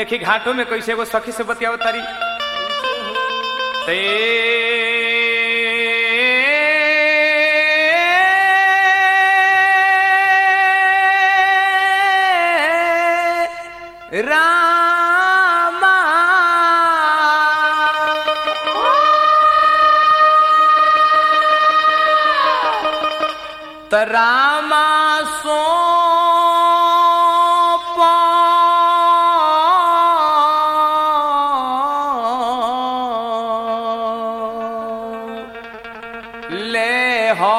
देखी घाटों में कैसे एगो सखी से बतियाव तारी रामा त रामा सो ले हो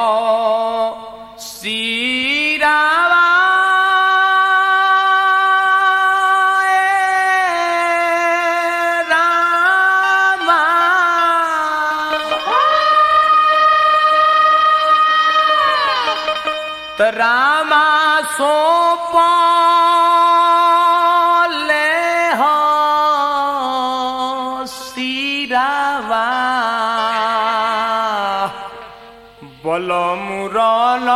सीरावा रामा त रामा सोप ले हो सीरावा बल मुरल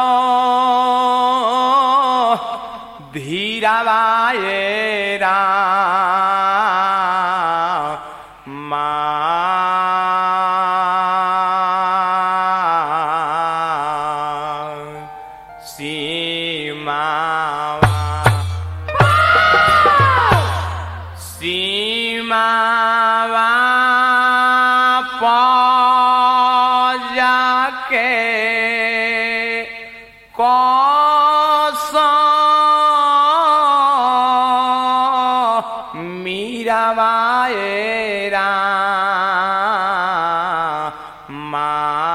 धीरावाए रामा सीमावा सीमावा पजा के कौस मीरावाए रामा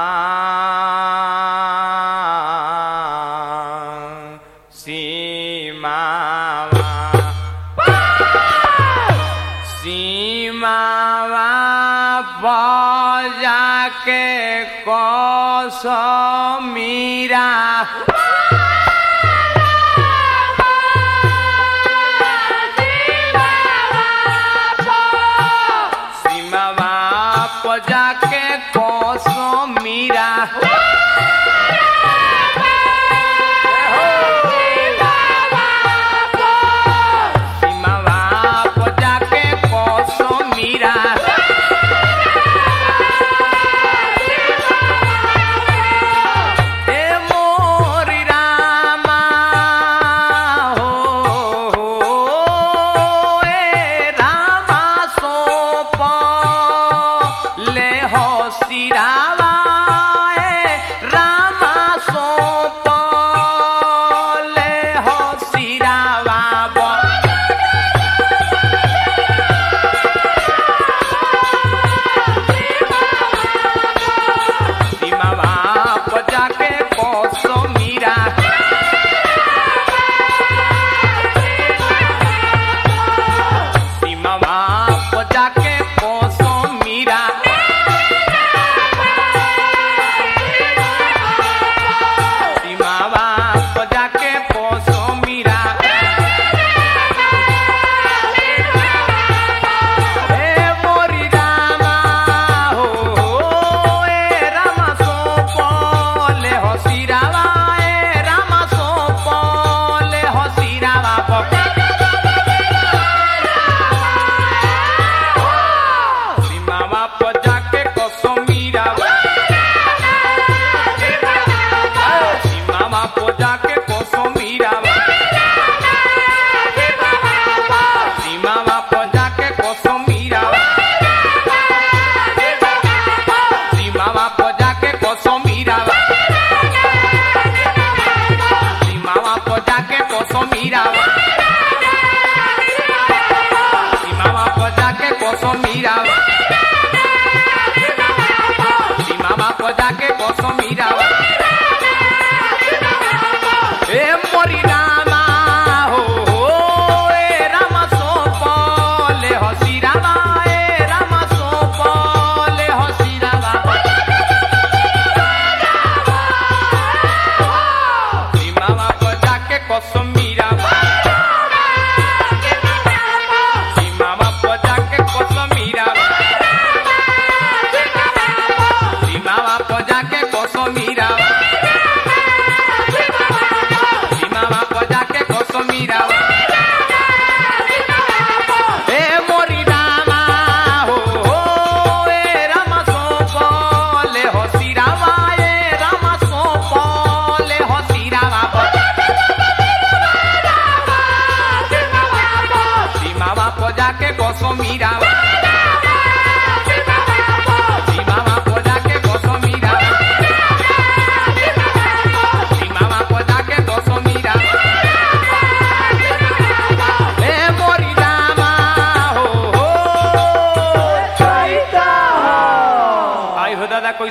सीमावा सीमावा बजा के कौस मीरा सीमावा बजा के कौस मीरा ए मोरी रा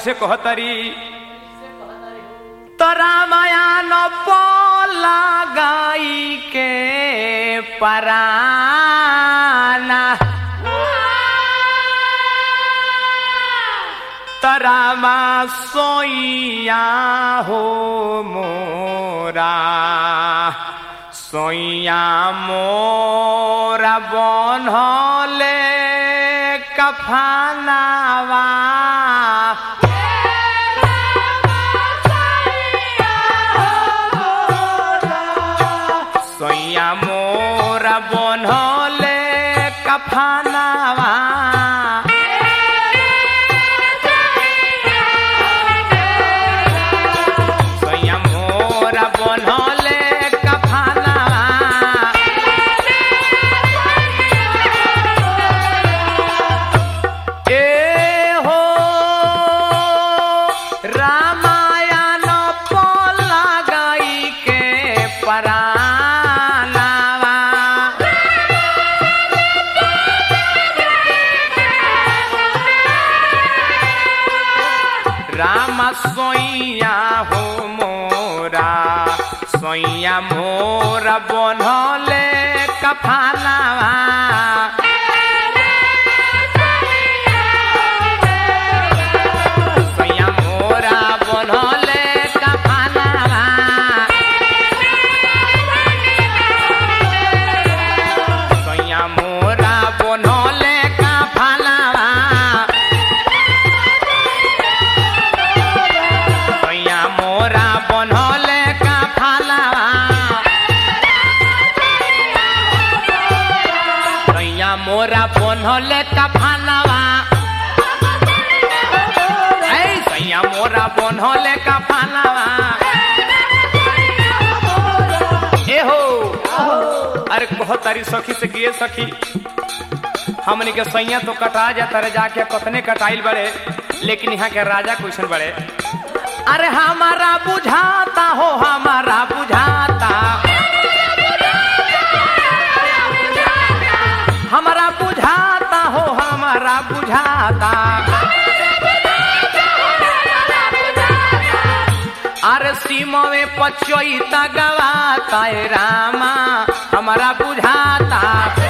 कैसे कहतरी तो रामायण पोला गाई के पराना तरामा सोइया हो मोरा सोइया मोरा बनले कफनावा सोइया मोरा बनले कफनावा सोइया हो मोरा सोइया मोरा बनले कफनावा सोइया मोरा बनले कफनावा सोइया मोरा बनले कफनावा मोरा बनले कफनावा सैया मोरा बनले कफनावा सैया मोरा बनले कफनावा ए हो अरे बहुत तारी सखी से किए सखी हमने के सैया तो कटा जाता रे जाके कतने कटाइल बड़े लेकिन यहाँ के राजा क्वेश्चन बड़े अरे हमारा बुझाता हो हमारा बुझाता हमारा बुझाता हो हमारा बुझाता अरे सीमा में पचोईता गवाता रामा हमारा बुझाता